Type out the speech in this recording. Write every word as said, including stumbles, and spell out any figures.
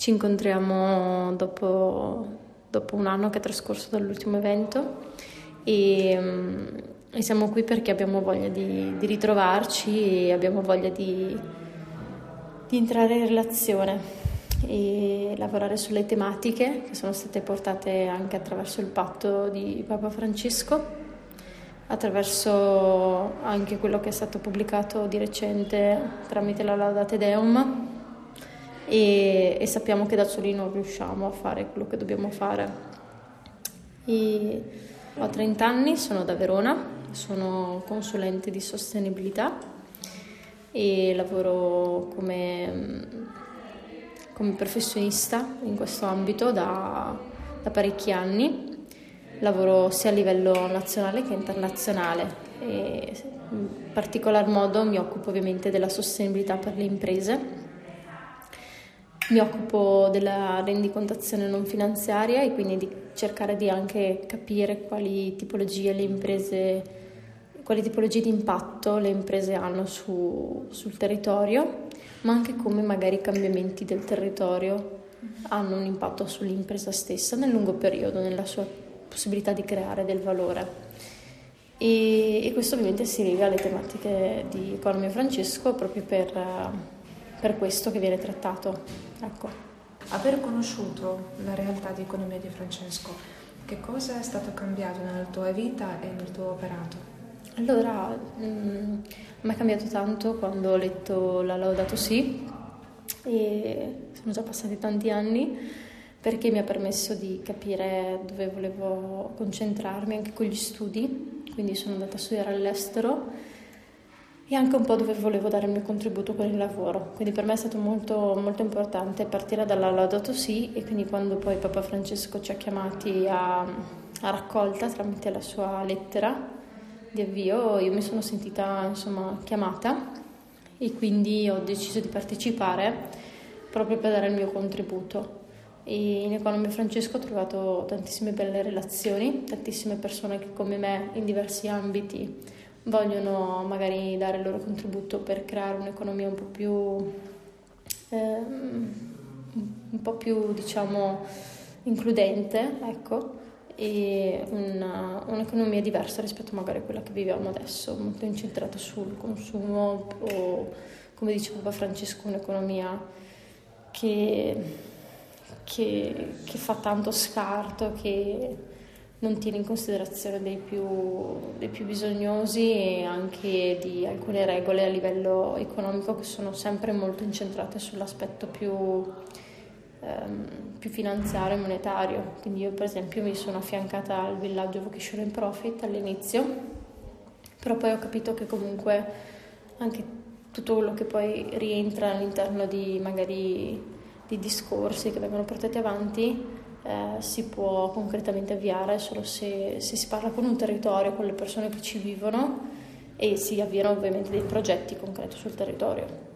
Ci incontriamo dopo, dopo un anno che è trascorso dall'ultimo evento e, e siamo qui perché abbiamo voglia di, di ritrovarci e abbiamo voglia di, di entrare in relazione e lavorare sulle tematiche che sono state portate anche attraverso il patto di Papa Francesco, attraverso anche quello che è stato pubblicato di recente tramite la Laudate Deum. E, e sappiamo che da soli non riusciamo a fare quello che dobbiamo fare. E ho trenta anni, sono da Verona, sono consulente di sostenibilità e lavoro come, come professionista in questo ambito da, da parecchi anni. Lavoro sia a livello nazionale che internazionale e in particolar modo mi occupo ovviamente della sostenibilità per le imprese. Mi occupo della rendicontazione non finanziaria e quindi di cercare di anche capire quali tipologie le imprese, quali tipologie di impatto le imprese hanno su, sul territorio, ma anche come magari i cambiamenti del territorio hanno un impatto sull'impresa stessa nel lungo periodo, nella sua possibilità di creare del valore. E, e questo ovviamente si lega alle tematiche di Economia Francesco proprio per... per questo che viene trattato. Ecco. Aver conosciuto la realtà di Economia di Francesco, che cosa è stato cambiato nella tua vita e nel tuo operato? Allora, mh, mi è cambiato tanto quando ho letto la Laudato Si e sono già passati tanti anni perché mi ha permesso di capire dove volevo concentrarmi anche con gli studi, quindi sono andata a studiare all'estero e anche un po' dove volevo dare il mio contributo con il lavoro. Quindi per me è stato molto, molto importante partire dalla Laudato Si e quindi quando poi Papa Francesco ci ha chiamati a, a raccolta tramite la sua lettera di avvio, io mi sono sentita insomma chiamata e quindi ho deciso di partecipare proprio per dare il mio contributo. E in Economia Francesco ho trovato tantissime belle relazioni, tantissime persone che come me in diversi ambiti vogliono magari dare il loro contributo per creare un'economia un po' più ehm, un po' più diciamo includente, ecco, e una, un'economia diversa rispetto magari a quella che viviamo adesso, molto incentrata sul consumo o, come dice Papa Francesco, un'economia che, che, che fa tanto scarto, che non tiene in considerazione dei più, dei più bisognosi e anche di alcune regole a livello economico che sono sempre molto incentrate sull'aspetto più, ehm, più finanziario e monetario. Quindi io per esempio mi sono affiancata al villaggio Vocation and Profit all'inizio, però poi ho capito che comunque anche tutto quello che poi rientra all'interno di magari di discorsi che vengono portati avanti Eh, si può concretamente avviare solo se, se si parla con un territorio, con le persone che ci vivono e si avviano ovviamente dei progetti concreti sul territorio.